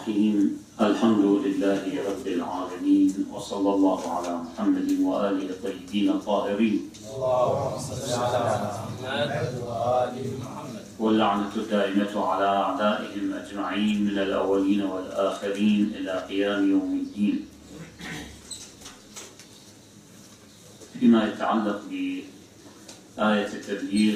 الرحيم. الحمد لله رب العالمين، وصلى الله على محمد وآله الطيبين الطاهرين. اللهم صل على محمد وآل محمد. واللعنة الدائمة على أعدائهم أجمعين من الأولين والآخرين إلى قيام يوم الدين. فيما يتعلق بآية التبليغ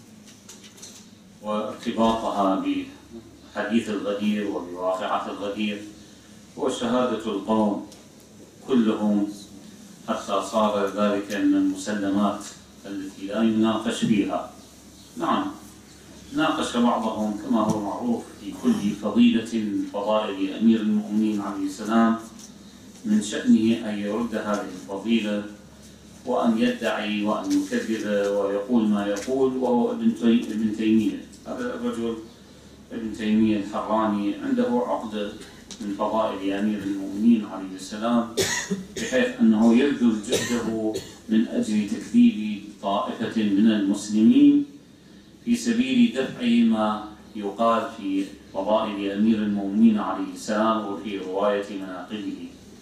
وارتباطها بحديث الغدير وبواقعة الغدير وشهادة القوم كلهم، حتى صار ذلك من المسلمات التي لا يناقش فيها. نعم، ناقش بعضهم كما هو معروف في كل فضيلة من فضائل أمير المؤمنين عليه السلام، من شأنه أن يرد هذه الفضيلة وأن يدعي وأن يكذب ويقول ما يقول. وهو ابن تيمية، هذا الرجل ابن تيمية الحراني عنده عقدة من فضائل أمير المؤمنين عليه السلام، بحيث أنه يبذل جهده من أجل تكذيب طائفة من المسلمين في سبيل دفع ما يقال في فضائل أمير المؤمنين عليه السلام وفي رواية مناقبه.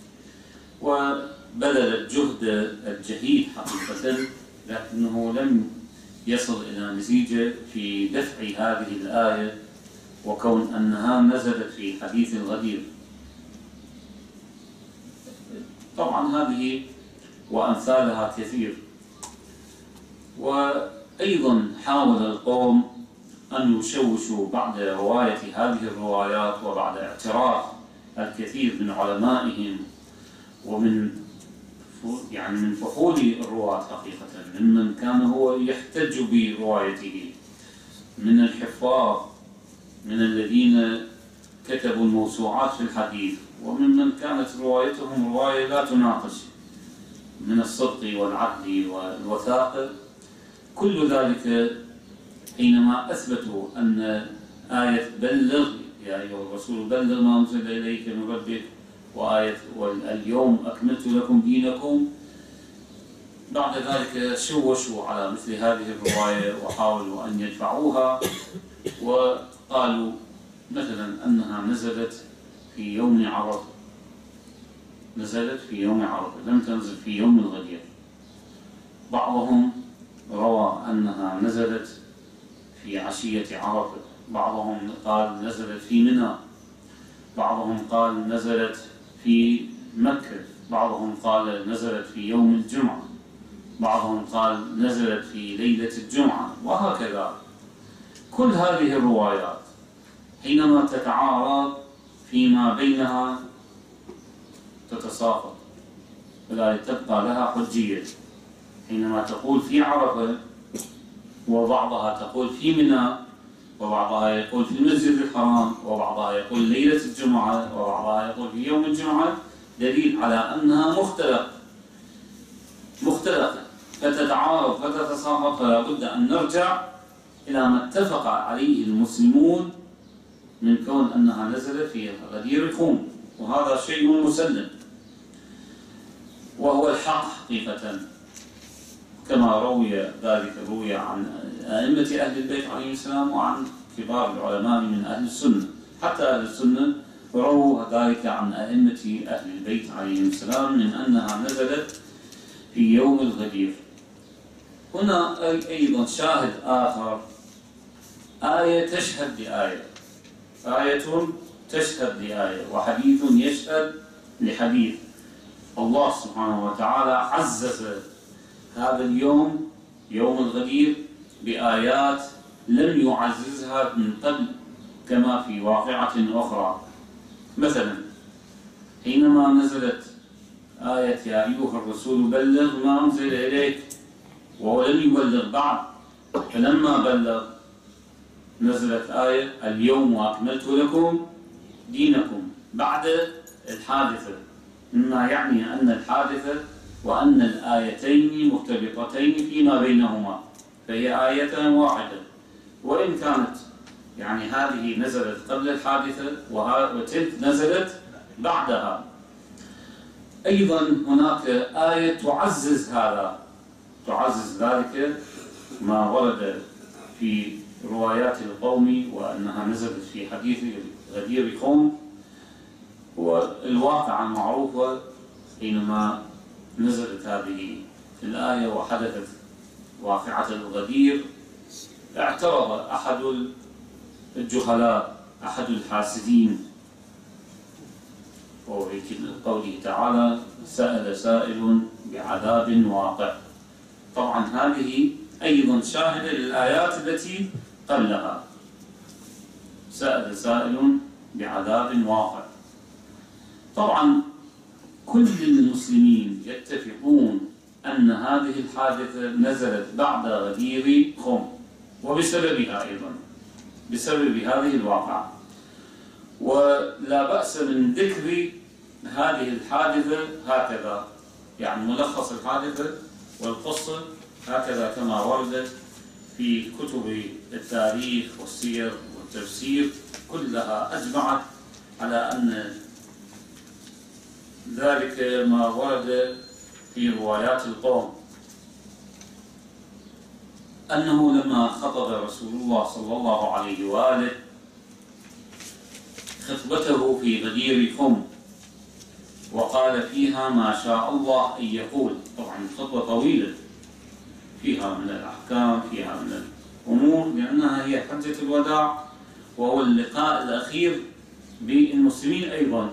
وبذل الجهد الجهيد حقيقة، لكنه لم يصل إلى نتيجة في دفع هذه الآية، وكون أنها نزلت في حديث الغدير. طبعا هذه وأمثالها كثير. وأيضا حاول القوم أن يشوشوا بعد رواية هذه الروايات وبعد اعتراف الكثير من علمائهم ومن من فحول الرواة حقيقة، ممن كان هو يحتج بروايته من الحفاظ، من الذين كتبوا الموسوعات في الحديث، وممن كانت روايتهم رواية لا تناقش من الصدق والعدل والوثاقة. كل ذلك حينما أثبتوا أن آية بلغ يا أيها الرسول بلغ ما أنزل إليك من ربك، وآية واليوم أكملت لكم دينكم، بعد ذلك شوشوا على مثل هذه الرواية وحاولوا أن يدفعوها، وقالوا مثلا أنها نزلت في يوم عرفة، نزلت في يوم عرفة، لم تنزل في يوم الغدير. بعضهم روى أنها نزلت في عشية عرفة، بعضهم قال نزلت في منى، بعضهم قال نزلت في مكة، بعضهم قال نزلت في يوم الجمعة، بعضهم قال نزلت في ليلة الجمعة، وهكذا. كل هذه الروايات حينما تتعارض فيما بينها تتساقط، فلا تبقى لها حجية. حينما تقول في عرفة وبعضها تقول في منى، وبعضها يقول في المسجد الحرام، وبعضها يقول ليلة الجمعة، وبعضها يقول في يوم الجمعة، دليل على أنها مختلفة فتتعارض فتتساقط. فلا بد أن نرجع إلى ما اتفق عليه المسلمون من كون أنها نزلت في غدير خوم، وهذا شيء مسلم وهو الحق حقيقة، كما روي عن أئمة أهل البيت عليه السلام وعن كبار العلماء من أهل السنة. حتى أهل السنة رووا ذلك عن أئمة أهل البيت عليهم السلام من أنها نزلت في يوم الغدير. هنا أيضا شاهد آخر، آية تشهد بآية، آية تشهد لآية، وحديث يشهد لحديث. الله سبحانه وتعالى عزز هذا اليوم، يوم الغدير، بآيات لم يعززها من قبل كما في واقعة أخرى. مثلا حينما نزلت آية يا أيها الرسول بلغ ما أنزل إليك، وهو لم يبلغ بعد، فلما بلغ نزلت آية اليوم أكملت لكم دينكم بعد الحادثة، مما يعني أن الحادثة وأن الآيتين مرتبطتين فيما بينهما، فهي آية واحدة، وإن كانت هذه نزلت قبل الحادثة وتلك نزلت بعدها. أيضا هناك آية تعزز هذا، تعزز ذلك ما ورد في روايات القوم وأنها نزلت في حديث غدير قوم، والواقعة معروفة حينما نزلت هذه الآية وحدثت واقعة الغدير، اعترض أحد الجهلاء، أحد الحاسدين، وفي قوله تعالى سأل سائل بعذاب واقع. طبعا هذه أيضا شاهدة للآيات التي قبلها، سأل سائل بعذاب واقع. طبعا كل المسلمين يتفقون أن هذه الحادثة نزلت بعد غدير خم، وبسببها أيضا، بسبب هذه الواقعة. ولا بأس من ذكر هذه الحادثة هكذا، يعني ملخص الحادثة والقصة هكذا كما وردت في كتب التاريخ والسير والتفسير، كلها أجمعت على أن ذلك ما ورد في روايات القوم، أنه لما خطب رسول الله صلى الله عليه وآله خطبته في غدير خم وقال فيها ما شاء الله أن يقول. طبعا الخطبة طويلة، فيها من الأحكام، فيها من الأمور، لأنها هي حجة الوداع وهو اللقاء الأخير بالمسلمين أيضا.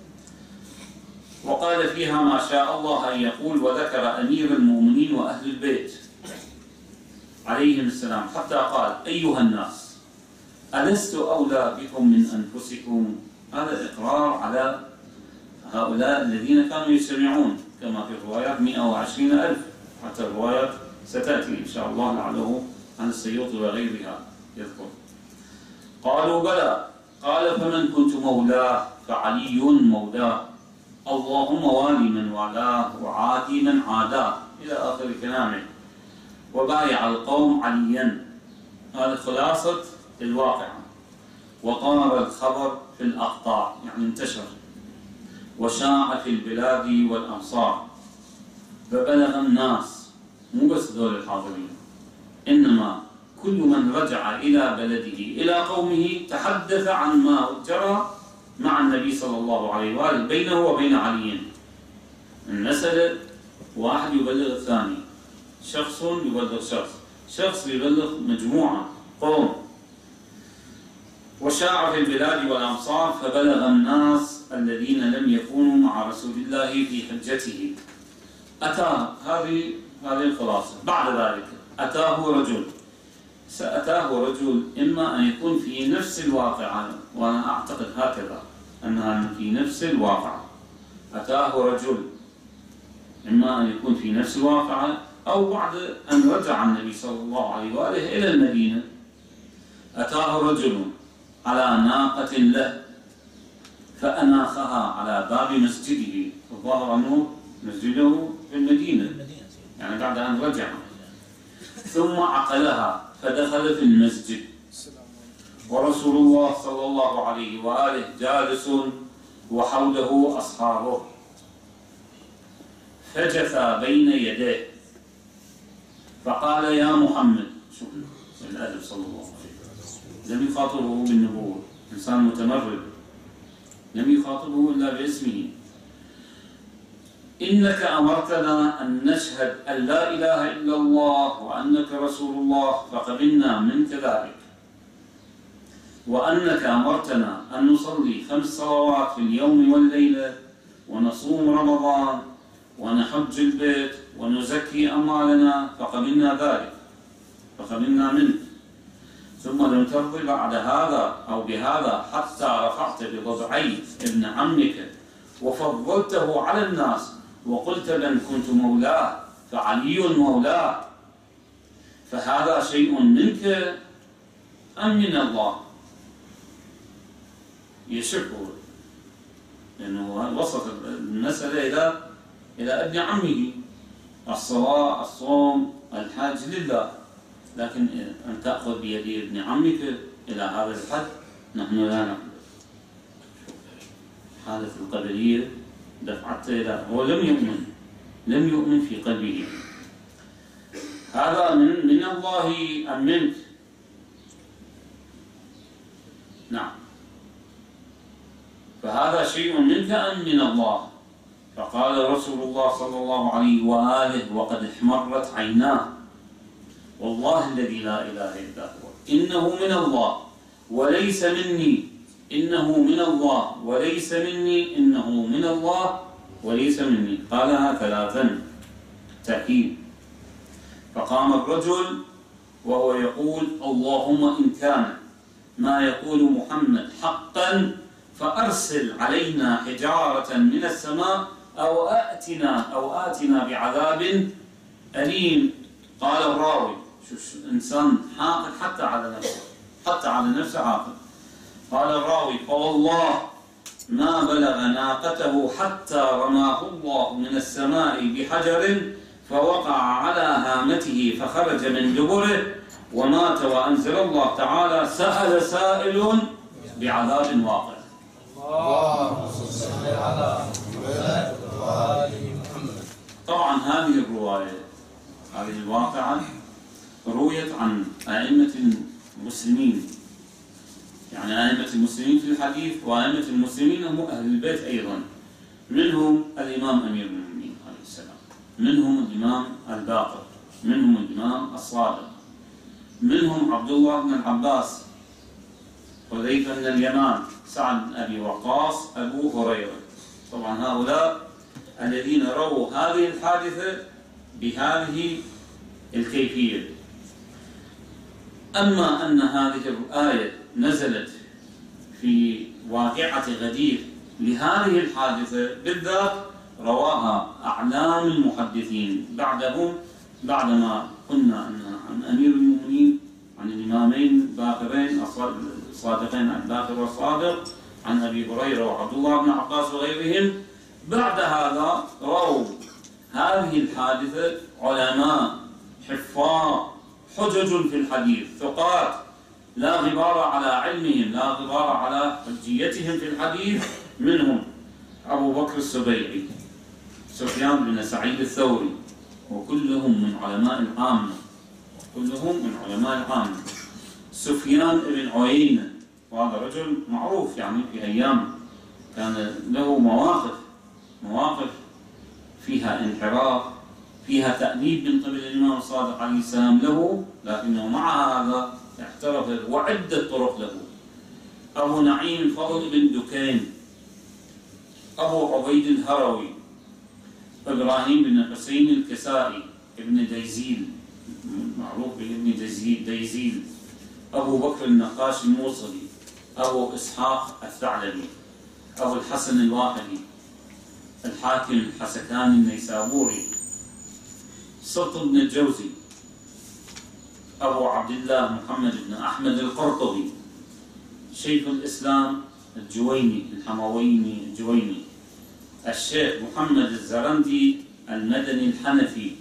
وقال فيها ما شاء الله أن يقول، وذكر أمير المؤمنين وأهل البيت عليهم السلام، حتى قال أيها الناس ألست أولى بكم من أنفسكم. هذا إقرار على هؤلاء الذين كانوا يستمعون، كما في الروايات 120,000، حتى الروايات ستأتي إن شاء الله لعله عن السيوطي وغيرها يذكر. قالوا بلى. قال فمن كنت مولاه فعلي مولاه، اللهم والي من والاه وعادي من عاداه، إلى آخر كلامه. وبايع القوم عليا. هذا خلاصة الواقعة. وطار الخبر في الأقطار، يعني انتشر وشاع في البلاد والأمصار، فبلغ الناس، مو بس ذول الحاضرين، إنما كل من رجع إلى بلده إلى قومه تحدث عن ما جرى مع النبي صلى الله عليه وآله بينه وبين علي. المسألة واحد يبلغ الثاني، شخص يبلغ شخص، شخص يبلغ مجموعة قوم. وشاع في البلاد والأمصار فبلغ الناس الذين لم يكونوا مع رسول الله في حجته. أتاه، هذه الخلاصة. بعد ذلك أتاه رجل، سأتاه رجل إما أن يكون في نفس الواقعة، وأنا أعتقد هكذا أنها في نفس الواقعة. أتاه رجل إما أن يكون في نفس الواقعة أو بعد أن رجع النبي صلى الله عليه وآله إلى المدينة. أتاه رجل على ناقة له فأناخها على باب مسجده، الظاهر أنه مسجده في المدينة، يعني بعد أن رجع، ثم عقلها فدخل في المسجد ورسول الله صلى الله عليه وآله جالس وحوله أصحابه، فجثى بين يديه فقال يا محمد. شوف الأدب صلى الله عليه وسلم، لم يخاطبه بالنبوة، إنسان متمرد، لم يخاطبه إلا باسمه. إنك أمرتنا أن نشهد أن لا إله إلا الله وأنك رسول الله فقبلنا منك ذلك، وأنك أمرتنا أن نصلي 5 صلوات في اليوم والليلة ونصوم رمضان ونحج البيت ونزكي أموالنا فقبلنا ذلك، فقبلنا منك. ثم لم ترضي بعد هذا أو بهذا حتى رفعت بضبعي ابن عمك وفضلته على الناس وقلت من كنت مولاه فعلي مولاه، فهذا شيء منك أم من الله؟ يشك، لأنه وصف المسألة إلى ابن عمه، الصلاة الصوم الحج لله، لكن أن تأخذ بيد ابن عمك إلى هذا الحد نحن لا نقبل. حالة القبلية دفعته إلى، هو لم يؤمن في قلبه. هذا من الله أم منك؟ نعم. فهذا شيء منك أم من الله؟ فقال رسول الله صلى الله عليه وآله وقد احمرت عيناه والله الذي لا إله إلا هو إنه من الله وليس مني، إنه من الله وليس مني، إنه من الله وليس مني. قالها ثلاثا تأكيد. فقام الرجل وهو يقول اللهم إن كان ما يقول محمد حقا فأرسل علينا حجارة من السماء أو آتنا بعذاب أليم. قال الراوي، إنسان حاقد حتى على نفسه حاقد. قال الراوي فوالله ما بلغ ناقته حتى رماه الله من السماء بحجر فوقع على هامته فخرج من دبره ومات وأنزل الله تعالى سأل سائل بعذاب واقع. اللهم صل على محمد وآل محمد. طبعا هذه الرواية هذه الواقعة رويت عن أئمة المسلمين، يعني أئمة المسلمين في الحديث وأئمة المسلمين هم أهل البيت أيضا، منهم الإمام أمير المؤمنين عليه السلام، منهم الإمام الباقر، منهم الإمام الصادق، منهم عبد الله بن العباس، حذيفة بن اليمان، سعد بن أبي وقاص، أبو هريرة. طبعا هؤلاء الذين رووا هذه الحادثة بهذه الكيفية. أما أن هذه الآية نزلت في واقعة غدير لهذه الحادثة بالذات رواها أعلام المحدثين بعدهم، بعدما قلنا عن أمير المؤمنين، عن الإمامين الباقرين الصادقين الباقر والصادق، عن أبي هريرة وعبد الله بن عباس وغيرهم. بعد هذا رووا هذه الحادثة علماء حفاظ حجج في الحديث ثقات لا غبار على علمهم، لا غبار على حجيتهم في الحديث، منهم أبو بكر السبيعي، سفيان بن سعيد الثوري، وكلهم من علماء العامة، كلهم من علماء العامة. سفيان بن عيينة، وهذا رجل معروف يعني في أيام كان له مواقف فيها انحراف، فيها تأنيب من قبل الإمام الصادق عليه السلام له، لكنه مع هذا اعترف وعدة طرق له. أبو نعيم الفضل بن دكين، أبو عبيد الهروي، إبراهيم بن حسين الكسائي ابن ديزيل، معروف بابن ديزيل، أبو بكر النقاش الموصلي، أبو إسحاق الثعلبي، أبو الحسن الواحدي، الحاكم الحسكاني النيسابوري، سلط بن الجوزي، أبو عبد الله محمد بن أحمد القرطبي، شيخ الإسلام الجويني الحمويني الجويني، الشيخ محمد الزرندي المدني الحنفي،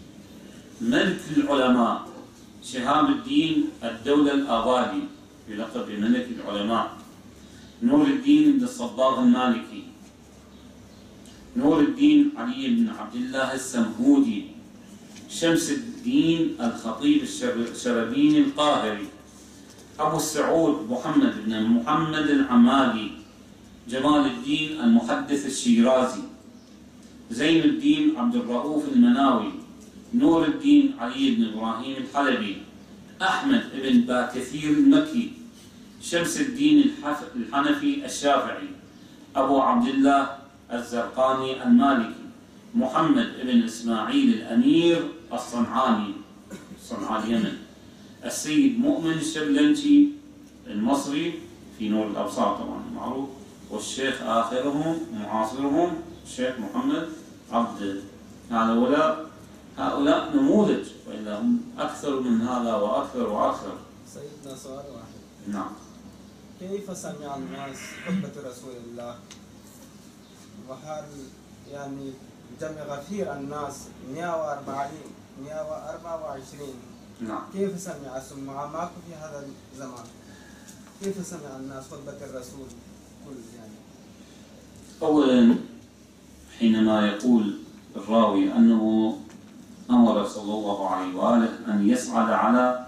ملك العلماء شهاب الدين الدولة الآبادي يلقب بملك العلماء، نور الدين بن الصباغ المالكي، نور الدين علي بن عبد الله السمهودي، شمس الدين الخطيب الشربيني القاهري، أبو السعود محمد بن محمد العمادي، جمال الدين المحدث الشيرازي، زين الدين عبد الرؤوف المناوي، نور الدين علي بن إبراهيم الحلبي، أحمد بن باكثير المكي، شمس الدين الحنفي الشافعي، أبو عبد الله الزرقاني المالكي، محمد بن إسماعيل الأمير الصنعاني صنعاء اليمن، السيد مؤمن الشبلنجي المصري في نور الأبصار طبعا معروف، والشيخ آخرهم معاصرهم الشيخ محمد عبد. هؤلاء نموذج، وإلا هم أكثر من هذا وأكثر وأكثر. سيدنا سؤال واحد. نعم. كيف سمع الناس خطبة رسول الله؟ وهل يعني جمع غفير الناس 124 نعم. كيف سمع ثم معكم في هذا الزمان؟ كيف سمع الناس خطبة الرسول كل يعني؟ أولا حينما يقول الراوي أنه أمر صلى الله عليه وآله أن يصعد على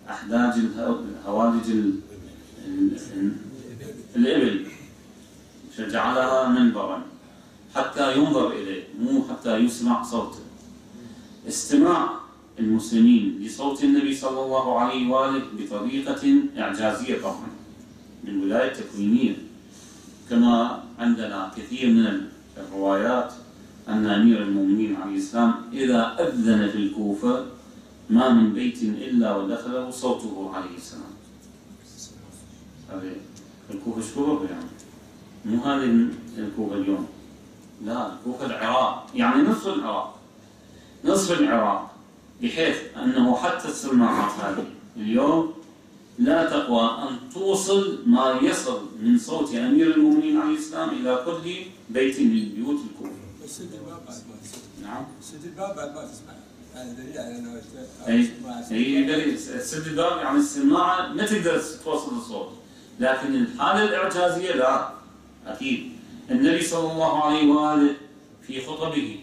أحداج هوالج الإبل فجعلها منبرا حتى ينظر إليه، مو حتى يسمع صوته. استماع المسلمين لصوت النبي صلى الله عليه وآله بطريقة إعجازية طبعا من ولاية تكوينية، كما عندنا كثير من الروايات أن أمير المؤمنين عليه السلام إذا أذن في الكوفة ما من بيت إلا ودخله صوته عليه السلام. هذه الكوفة شكوفة يعني، مو هذه الكوفة اليوم، لا الكوفة العراق، يعني نصف العراق، بحيث أنه حتى السماعات هذه اليوم لا تقوى أن توصل ما يصل من صوت أمير المؤمنين عليه السلام إلى كل بيت من بيوت الكوفة. سد الباب بعد ما تسمع. نعم. سد الباب بعد ما تسمع. هذا دليل على أنه أي دليل. سد الباب يعني السماعة ما تقدر توصل الصوت، لكن الحالة الإعجازية لا، أكيد. النبي صلى الله عليه وآله في خطبه،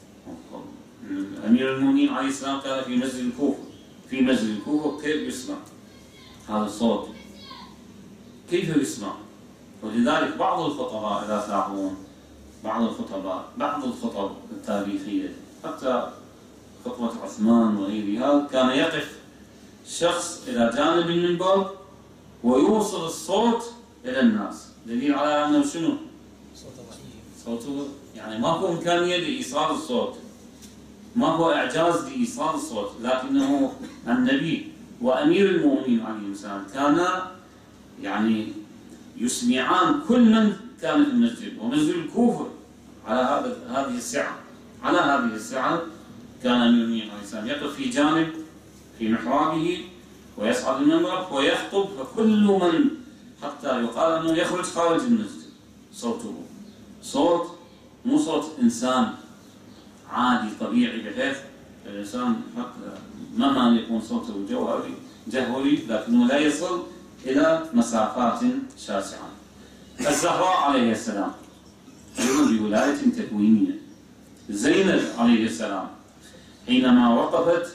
أمير المؤمنين عليه السلام كان في مسجد الكوفة، كيف يسمع هذا الصوت؟ كيف يسمع؟ ولذلك بعض الخطباء إذا تلاحظون، بعض الخطب التاريخية، حتى خطبة عثمان وغيرها، كان يقف شخص إلى جانب المنبر ويوصل الصوت إلى الناس، دليل على أنه شنو؟ صوته يعني ماكو إمكانية لإيصال الصوت، ماكو إعجاز لإيصال الصوت، لكنه النبي وأمير المؤمنين عليه السلام كانا يعني يسمعان كل من كان في المسجد، ومسجد الكوفة على هذه السعة كان أمير المؤمنين عليه السلام يقف في جانب في محرابه ويصعد المنبر ويخطب، فكل من حتى يقال أنه يخرج خارج المسجد صوته صوت مو صوت إنسان عادي طبيعي، بحيث الإنسان حتى مهما يكون صوته جهوري لكنه لا يصل إلى مسافات شاسعة. الزهراء عليه السلام أيضا بولاية تكوينية. زينب عليه السلام حينما وقفت،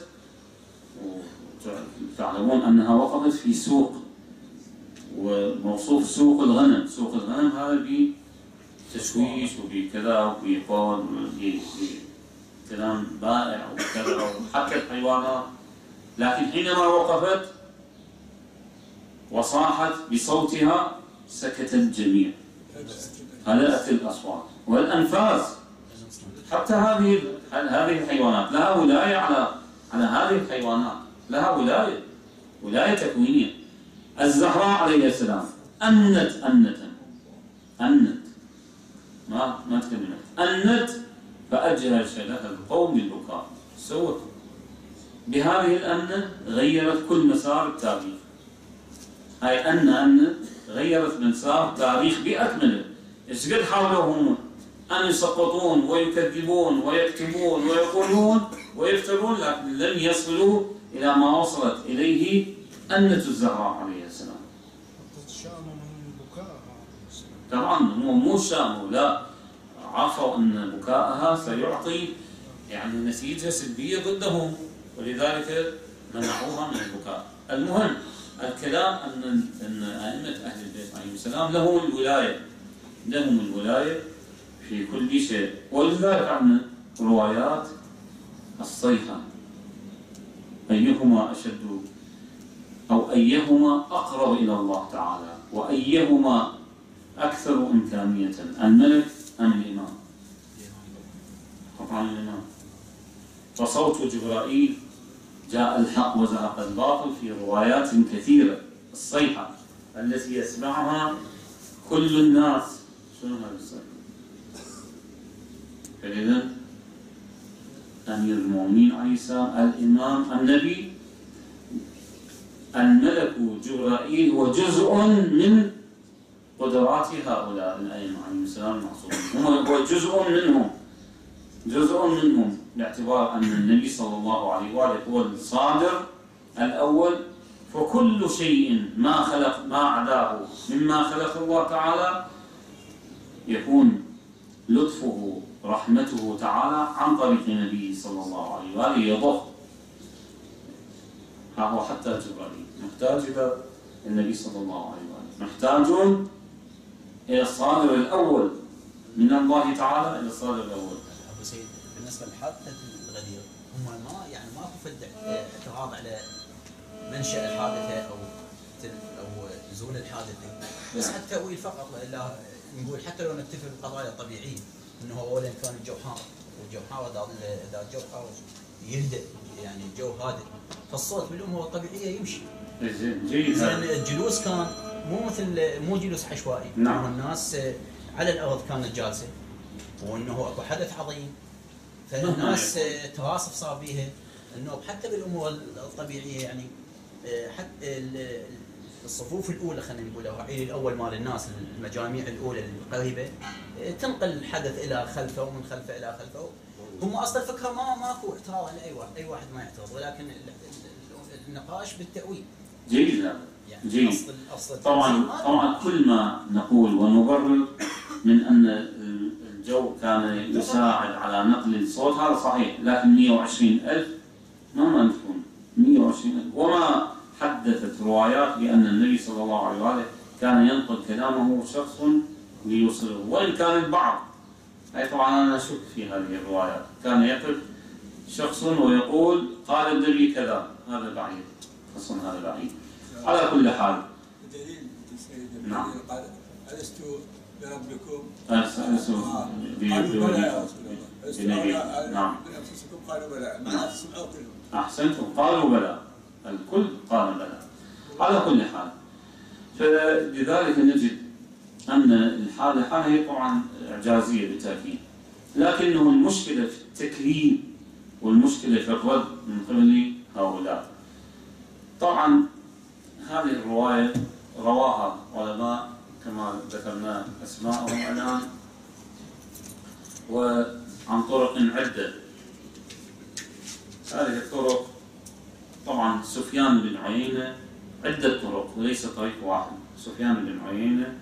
تعلمون أنها وقفت في سوق، وموصوف سوق الغنم هذا بتشويش وبكذا وبقول بكلام بائع وكذا وحكى الحيوانات، لكن حينما وقفت وصاحت بصوتها سكت الجميع، هدأت الأصوات والأنفاس. حتى هذه الحيوانات لها ولاية على هذه الحيوانات، لها ولاية تكوينية. الزهراء عليه السلام أنت ما تكلمت، فأجهش لها القوم بالبكاء. سوت بهذه الأنة غيرت كل مسار التاريخ. هاي أنة غيرت مسار التاريخ بأكمله. إيش قد حاولوا هم أن يسقطون ويكذبون ويكتبون ويقولون ويفترون، لكن لم يصلوا إلى ما وصلت إليه أنة الزهراء عليه السلام. طبعا مو شاموا، لا، عرفوا أن بكاءها سيعطي يعني نتيجة سلبية ضدهم، ولذلك منعوها من البكاء. المهم الكلام أن أئمة أهل البيت عليهم السلام لهم الولاية في كل شيء. ولذلك عندنا روايات الصيحة، أيهما أشد أو أيهما أقرب إلى الله تعالى وأيهما أكثر إمكانية، الملك أم الإمام؟ طبعا الإمام. فصوت جبرائيل جاء الحق وزهق الباطل في روايات كثيرة. الصيحة التي يسمعها كل الناس، شنو هذا الصيحة؟ فإذا أمير المؤمنين عليه السلام، الإمام، النبي، الملك جبرائيل هو جزء من قدرات هؤلاء الأئمة عليهم السلام المعصومين، هو جزء منهم باعتبار أن النبي صلى الله عليه وآله هو الصادر الأول، فكل شيء ما عداه مما خلق الله تعالى يكون لطفه رحمته تعالى عن طريق النبي صلى الله عليه وآله يضخ. ها هو حتى جبرائيل محتاج إلى النبي صلى الله عليه وآله، محتاج إلى الصادر الأول من الله تعالى إلى الصادر الأول. أبو سيد بالنسبة لحادثة الغدير هم ما يعني ماكو فد اعتراض على منشأ الحادثة أو زول الحادثة، بس حتى تأويل فقط. والا نقول حتى لو نتفق بالقضايا الطبيعية انه اولا كان الجو حار، والجو حار اذا الجو حار يهدأ، يعني الجو هادئ، فالصوت بالامور الطبيعية يمشي. جيد. زين الجلوس كان مو جلوس عشوائي، نعم. الناس على الارض كانت جالسة، وانه اكو حدث عظيم، فالناس تواصف صار بيها النوب حتى بالامور الطبيعية. يعني حتى الصفوف الاولى خلينا نقول الرعيل الاول مال الناس، المجاميع الاولى القريبه تنقل الحدث الى خلفه ومن خلفه الى خلفه. هم اصلا الفكره ماكو اعتراض على اي واحد ما يعترض، ولكن النقاش بالتاويل. جيد. يعني جيد. أصل طبعا كل ما نقول ونبرر من ان الجو كان يساعد على نقل الصوت هذا صحيح، لكن 120,000 ما نكون 120,000. وما حدثت روايات بأن النبي صلى الله عليه وآله كان ينقل كلامه شخص ليوصله، وإن كان البعض، أي طبعا أنا أشك في هذه الروايات، كان يقف شخص ويقول قال النبي كذا، هذا بعيد، خصوصا هذا بعيد. على كل حال الدليل نعم. قال ألست بربكم؟ ألست بنبي. نعم. بأنفسكم قالوا بلى، معناته سمعوا كلهم. أحسنتم، قالوا بلى، الكل قال بلى. على كل حال، فلذلك نجد أن الحالة هي طبعا إعجازية بالتأكيد، لكنه المشكلة في التكذيب والمشكلة في الرد من قبل هؤلاء. طبعا هذه الرواية رواها علماء كما ذكرنا أسماءهم الآن، وعن طرق عدة. هذه الطرق طبعا سفيان بن عيينة، عدة طرق وليس طريق واحد. سفيان بن عيينة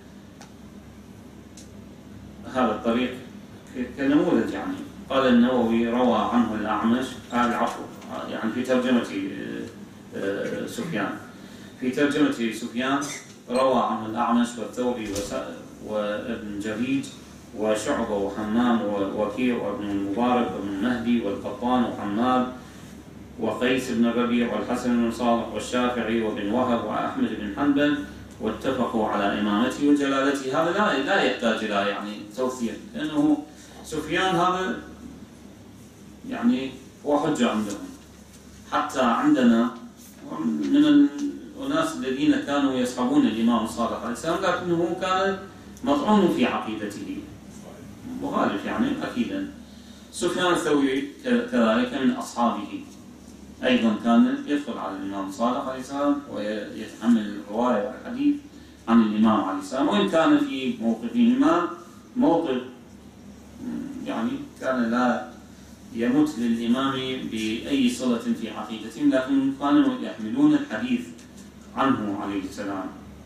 هذا الطريق كنموذج، يعني قال النووي روى عنه الأعمش، العفو يعني في ترجمة سفيان، في ترجمة سفيان روى عنه الأعمش والثوري وابن جريج وشعبة وحمام ووكيع وابن المبارك وابن مهدي والقطان وحماد وقيس بن الربيع والحسن بن صالح والشافعي وابن وهب وأحمد بن حنبل، واتفقوا على إمامته وجلالته. هذا لا يحتاج إلى يعني توثيق، لأنه سفيان هذا يعني هو حجة عندهم. حتى عندنا من الناس الذين كانوا يصحبون الإمام الصادق عليه السلام، لكنه كان مطعون في عقيدته، مخالف يعني أكيدا. سفيان الثوري كذلك من أصحابه، أيضا كان يدخل على الإمام الصادق عليه السلام ويتحمل الرواية والحديث عن الإمام عليه السلام، وإن كان في موقفهما موقف يعني كان لا يمت للإمام بأي صلة في عقيدتهم، لكن كانوا يحملون الحديث عنه عليه السلام.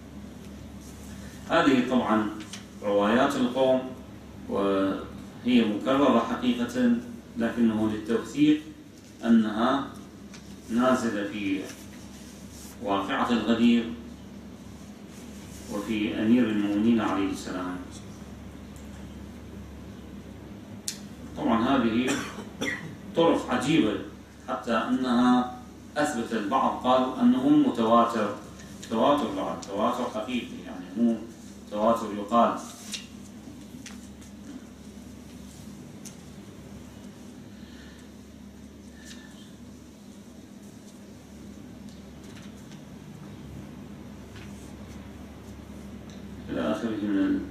هذه طبعا روايات القوم، وهي مكررة حقيقة، لكنه للتوثيق أنها نازلة في واقعة الغدير وفي أمير المؤمنين عليه السلام. طبعا هذه طرق عجيبة، حتى أنها أثبت البعض قالوا أنهم متواتر، تواتر حقيقي، يعني مو تواتر يقال. إلى آخره من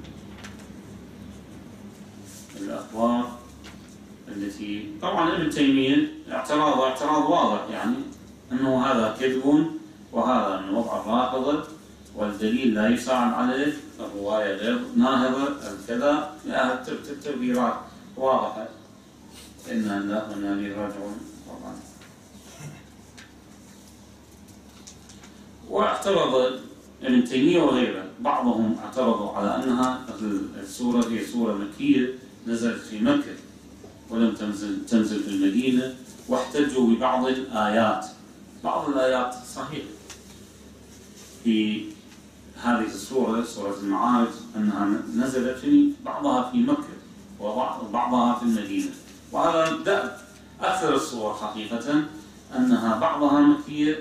الأخبار التي طبعا ابن تيمية اعتراض واضح، يعني أنه هذا كذب وهذا من وضع الرافضة، والدليل لا يساعد عليه، الرواية غير ناهضة، الكذا، التبريرات واضحة. إنا لله وإنا إليه راجعون طبعا. واعترض ابن تيمية وغيره، بعضهم اعترضوا على أنها السورة هي سورة مكية نزلت في مكة ولم تنزل في المدينة، واحتجوا ببعض الآيات. بعض الآيات صحيح في هذه السورة، سورة المعارج، أنها نزلت بعضها في مكة وبعضها في المدينة، وهذا دأب أكثر الصور حقيقة، أنها بعضها مكية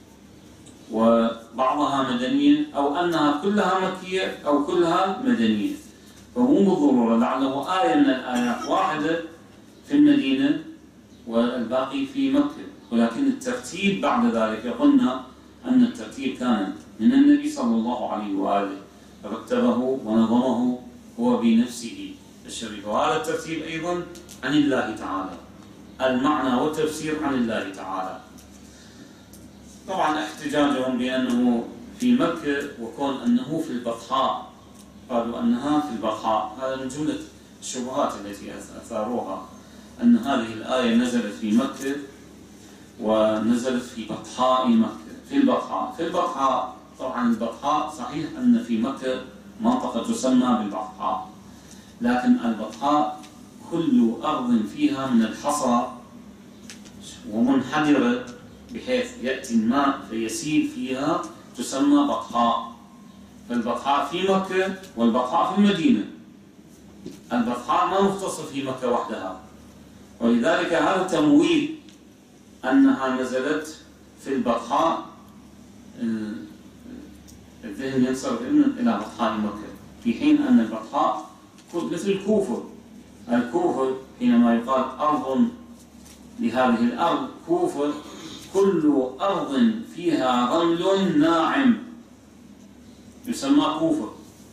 وبعضها مدنية، أو أنها كلها مكية أو كلها مدنية، فمو بالضرورة، لعله آية من الآيات واحدة في المدينة والباقي في مكة، ولكن الترتيب بعد ذلك قلنا أن الترتيب كان من النبي صلى الله عليه وآله، رتبه ونظمه هو بنفسه الشريف، وهذا الترتيب أيضا عن الله تعالى، المعنى والتفسير عن الله تعالى. طبعا احتجاجهم بأنه في مكة وكون أنه في البطحاء، قالوا أنها في البطحاء، هذا من جملة الشبهات التي أثاروها، أن هذه الآية نزلت في مكة ونزلت في بطحاء مكة، في البطحاء. طبعا البطحاء صحيح أن في مكة منطقة تسمى بالبطحاء، لكن البطحاء كل أرض فيها من الحصى ومنحدرة بحيث يأتي الماء فيسيل فيها تسمى بطحاء. فالبطحاء في مكة والبطحاء في المدينة، البطحاء ما مختص في مكة وحدها، ولذلك هذا تمويل أنها نزلت في البطحاء، الذهن ينصرف إلى بطحاء مكة، في حين أن البطحاء مثل الكوفر حينما يقال أرض لهذه الأرض كوفر، كل أرض فيها رمل ناعم يسمى كوفر،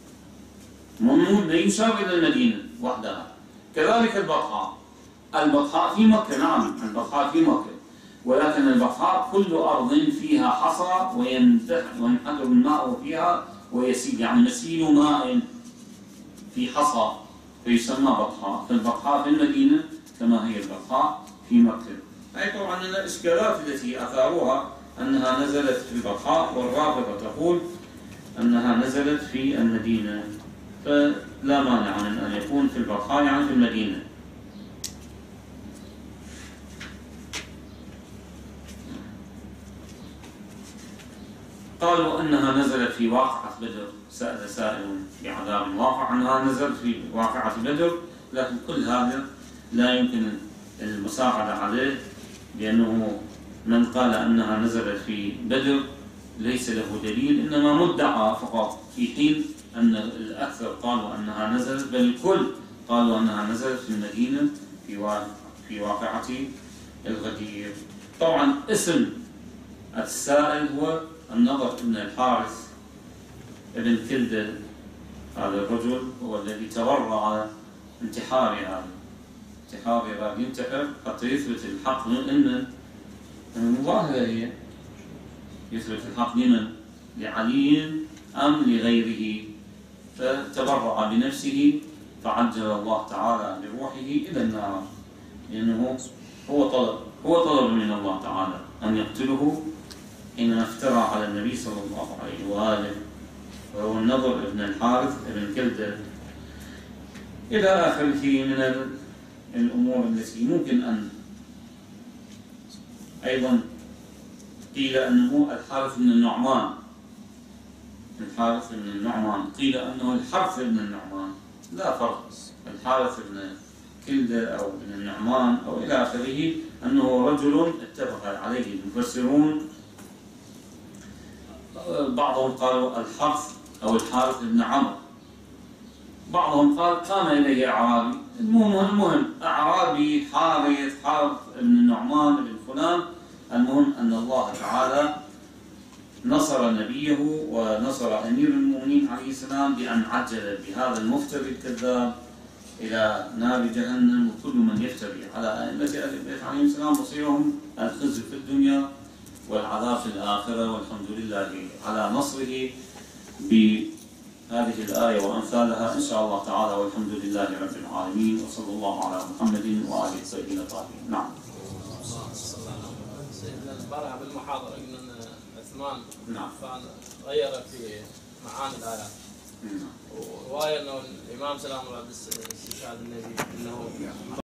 لا يشار إلى المدينة وحدها. كذلك البطحاء في مكة، نعم البطحاء في مكة، ولكن البطحاء كل أرض فيها حصى وينحدر الماء فيها ويسيل، يعني مسيل ماء في حصى فيسمى بطحاء. فالبطحاء في المدينة كما هي البطحاء في مكة. أي طبعا من الإشكالات التي أثاروها أنها نزلت في البطحاء، والرافضة تقول أنها نزلت في المدينة، فلا مانع من أن يكون في البطحاء يعني في المدينة. قالوا أنها نزلت في واقعة بدر، سأل سائل بعذاب واقع أنها نزلت في واقعة بدر، لكن كل هذا لا يمكن المساعدة عليه، لأنه من قال أنها نزلت في بدر ليس له دليل، إنما مدعى فقط، في حين أن الأكثر قالوا أنها نزلت، بل الكل قالوا أنها نزلت في المدينة في واقعة الغدير. طبعا اسم السائل هو النضر بن الحارث ابن كلدة، هذا الرجل هو الذي تورع انتحار هذا ينتحر حتى يثبت الحق من المظاهرة، هي يثبت الحق لمن؟ لعلي أم لغيره، فتبرع بنفسه فعجل الله تعالى بروحه إلى النار، لأنه هو طلب من الله تعالى أن يقتله حينما افترى على النبي صلى الله عليه وآله، وهو النضر بن الحارث بن كلدة، إلى آخره من الأمور التي ممكن أن أيضا قيل أنه الحارث بن النعمان، قيل أنه الحرث بن النعمان، لا فرق، الحارث بن كلدة أو بن النعمان أو إلى آخره، أنه رجل اتفق عليه المفسرون، بعضهم قالوا الحرث أو الحارث بن عمرو، بعضهم قال قام إليه أعرابي، المهم أعرابي حارث بن النعمان بن فلان، المهم أن الله تعالى نصر نبيه ونصر أمير المؤمنين عليه السلام بأن عجل بهذا المفتري الكذاب إلى نار جهنم، وكل من يفتري على أئمة أهل البيت عليهم السلام مصيرهم الخزي في الدنيا والعذاب في الآخرة، والحمد لله على نصره بهذه الآية وأمثالها إن شاء الله تعالى، والحمد لله رب العالمين، وصلى الله على محمد وآله الطيبين الطاهرين. نعم. سيدنا البارح بالمحاضرة قلنا أن عثمان بن عفان غير في معاني الآيات، ورواية أنه الإمام سلام الله عليه استشهاد النبي أنه